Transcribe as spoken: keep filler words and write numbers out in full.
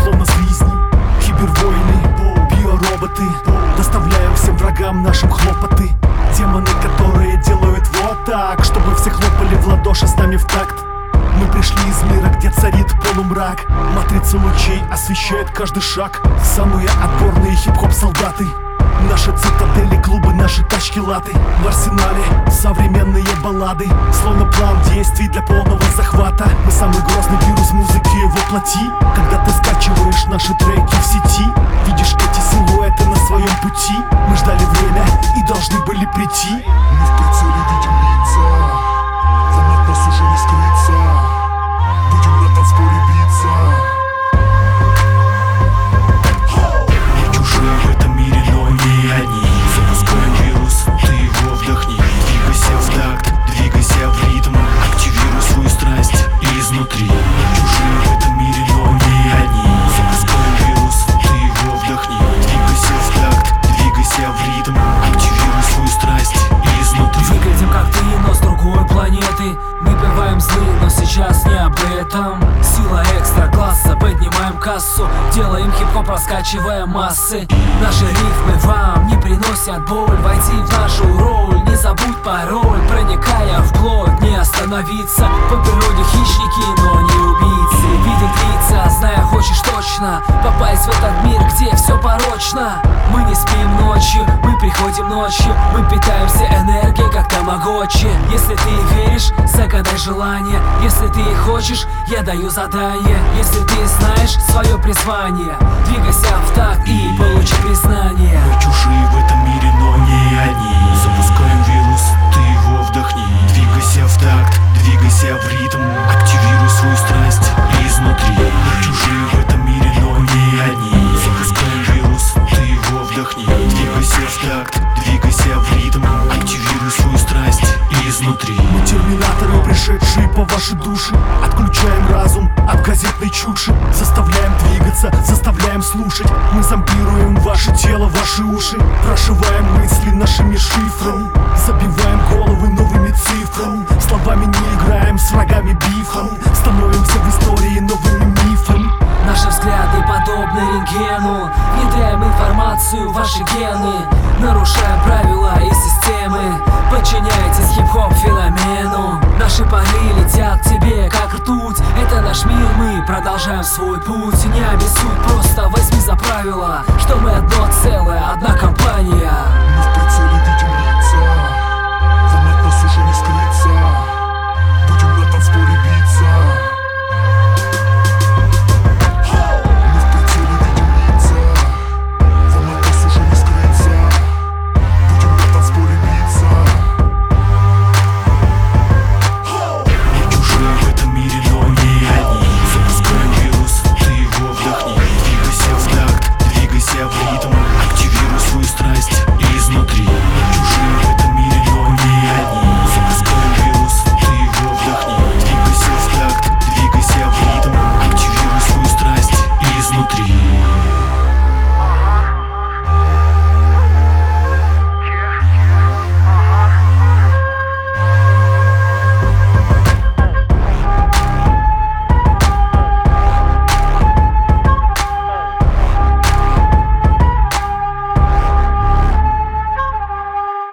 словно слизни. Кибервойны, биороботы, доставляем всем врагам нашим хлопоты. Демоны, которые делают вот так, чтобы все хлопали в ладоши с нами в такт. Мы пришли из мира, где царит полумрак. Матрица лучей освещает каждый шаг. Самые отборные хип-хоп солдаты. Наши цитадели, клубы, наши тачки, латы. В арсенале современные баллады, словно план действий для полного захвата. Мы самый грозный вирус музыки воплоти. Когда ты скачиваешь наши треки в сети, видишь эти силуэты на своем пути. Мы ждали время и должны были прийти. Мы в прицеле видим лица, вам от нас уже не скрыться. Будем на танцполе биться. Мы чужие в этом мире, но не они. Запускаем вирус, ты его вдохни. Двигайся в такт, двигайся в ритм. Активируй свою страсть изнутри. Мы чужие в этом мире, но не они. Запускаем вирус, ты его вдохни. Двигайся в такт, двигайся в ритм. Активируй свою страсть изнутри. Выглядим как ты, но с другой планеты. Мы бываем злы, но сейчас не об этом. Сила экстра-класса, поднимаем кассу. Делаем хип-хоп, раскачивая массы. Наши рифмы вам не приносят боль. Войди в нашу роль, не забудь пароль. Проникая вплоть, не остановиться. По природе хищники, но не убийцы. Видят лица, зная хочешь точно попасть в этот мир, где все порочно. Мы не спим ночью, мы приходим ночью. Мы питаемся энергией, как тамагочи. Если ты веришь, загадай желание. Если ты хочешь, я даю задание. Если ты знаешь свое призвание, двигайся в такт и получи признание. Мы чужие в этом мире, но не они. Запускаем вирус, ты его вдохни. Двигайся в такт, двигайся в ритм. Активируй свою страсть изнутри. Мы чужие в этом мире, но не они. Запускаем вирус, ты его вдохни. Двигайся в такт, двигайся в ритм. Активируй свою страсть изнутри. Мы терминаторы, пришедшие по вашей душе. Отключаем разум от газетной чуши. Заставляем двигаться, заставляем слушать. Мы зомбируем ваше тело, ваши уши. Прошиваем мысли нашими шифрами. Забиваем головы новыми цифрами. Словами не играем с врагами бифом. Становимся в истории новыми мифами. Наши взгляды подобны рентгену. Внедряем информацию в ваши гены. Нарушаем правила и системы. Подчиняйтесь хип-хоп феномену. Наши пары летят к тебе, как ртуть. Это наш мир, мы продолжаем свой путь. Не обессудь, просто возьми за правило, что мы одно целое, одна компания. Мы в прицеле видим лица.